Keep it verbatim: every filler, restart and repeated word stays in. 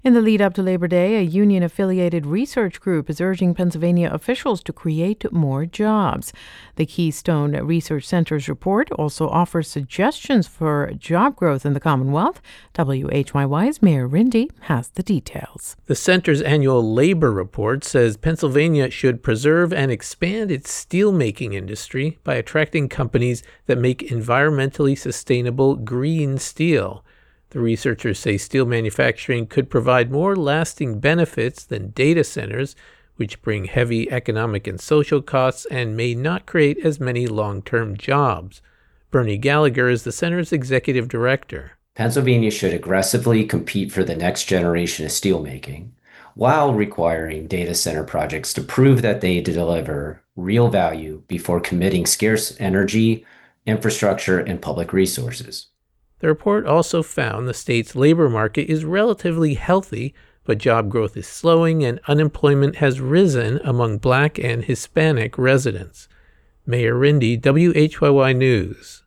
In the lead up to Labor Day, a union-affiliated research group is urging Pennsylvania officials to create more jobs. The Keystone Research Center's report also offers suggestions for job growth in the Commonwealth. W H Y Y's Mayor Rindy has the details. The center's annual labor report says Pennsylvania should preserve and expand its steelmaking industry by attracting companies that make environmentally sustainable green steel. The researchers say steel manufacturing could provide more lasting benefits than data centers, which bring heavy economic and social costs and may not create as many long-term jobs. Bernie Gallagher is the center's executive director. Pennsylvania should aggressively compete for the next generation of steelmaking, while requiring data center projects to prove that they deliver real value before committing scarce energy, infrastructure, and public resources. The report also found the state's labor market is relatively healthy, but job growth is slowing and unemployment has risen among Black and Hispanic residents. Mayor Rindy, W H Y Y News.